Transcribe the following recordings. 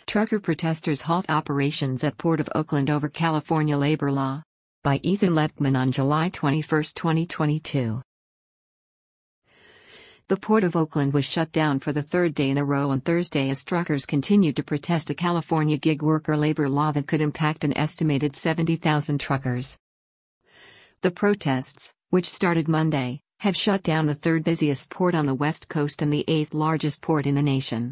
Trucker protesters halt operations at Port of Oakland over California labor law. By Ethan Letman on July 21, 2022. The Port of Oakland was shut down for the third day in a row on Thursday as truckers continued to protest a California gig worker labor law that could impact an estimated 70,000 truckers. The protests, which started Monday, have shut down the third busiest port on the West Coast and the eighth largest port in the nation.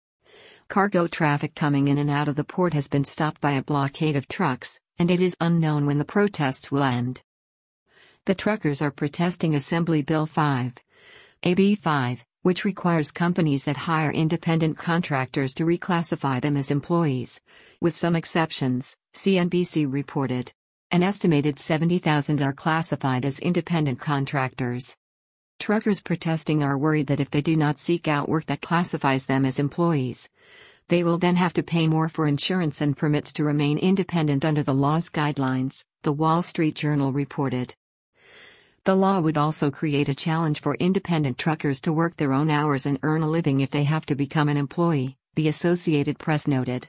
Cargo traffic coming in and out of the port has been stopped by a blockade of trucks, and it is unknown when the protests will end. The truckers are protesting Assembly Bill 5, AB 5, which requires companies that hire independent contractors to reclassify them as employees, with some exceptions, CNBC reported. An estimated 70,000 are classified as independent contractors. Truckers protesting are worried that if they do not seek out work that classifies them as employees, they will then have to pay more for insurance and permits to remain independent under the law's guidelines, the Wall Street Journal reported. The law would also create a challenge for independent truckers to work their own hours and earn a living if they have to become an employee, the Associated Press noted.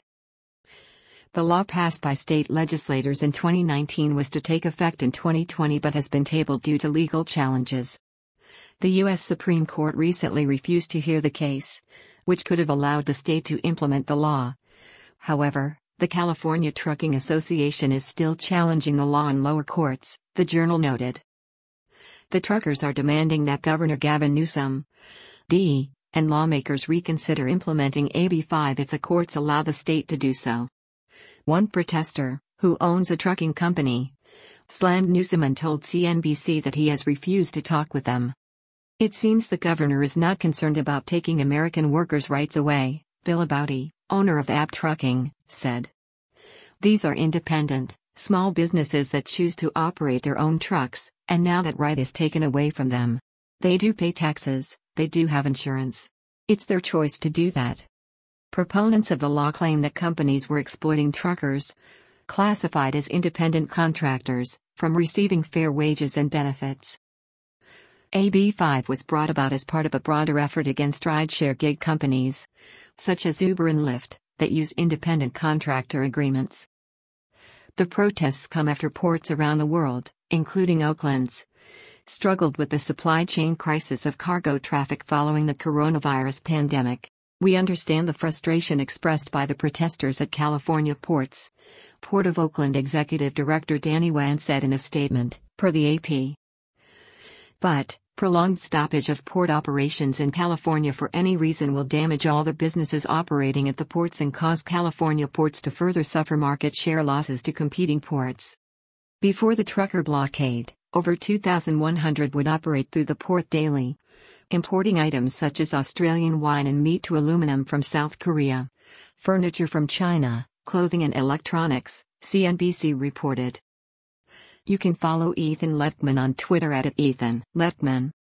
The law passed by state legislators in 2019 was to take effect in 2020 but has been tabled due to legal challenges. The U.S. Supreme Court recently refused to hear the case, which could have allowed the state to implement the law. However, the California Trucking Association is still challenging the law in lower courts, the Journal noted. The truckers are demanding that Governor Gavin Newsom, D., and lawmakers reconsider implementing AB 5 if the courts allow the state to do so. One protester, who owns a trucking company, slammed Newsom and told CNBC that he has refused to talk with them. It seems the governor is not concerned about taking American workers' rights away, Bill Abouty, owner of Abt Trucking, said. These are independent, small businesses that choose to operate their own trucks, and now that right is taken away from them. They do pay taxes, they do have insurance. It's their choice to do that. Proponents of the law claim that companies were exploiting truckers, classified as independent contractors, from receiving fair wages and benefits. AB 5 was brought about as part of a broader effort against rideshare gig companies, such as Uber and Lyft, that use independent contractor agreements. The protests come after ports around the world, including Oakland's, struggled with the supply chain crisis of cargo traffic following the coronavirus pandemic. We understand the frustration expressed by the protesters at California ports, Port of Oakland Executive Director Danny Wan said in a statement, per the AP. But, prolonged stoppage of port operations in California for any reason will damage all the businesses operating at the ports and cause California ports to further suffer market share losses to competing ports. Before the trucker blockade, over 2,100 would operate through the port daily, importing items such as Australian wine and meat to aluminum from South Korea, furniture from China, clothing and electronics, CNBC reported. You can follow Ethan Letman on Twitter at @EthanLetman.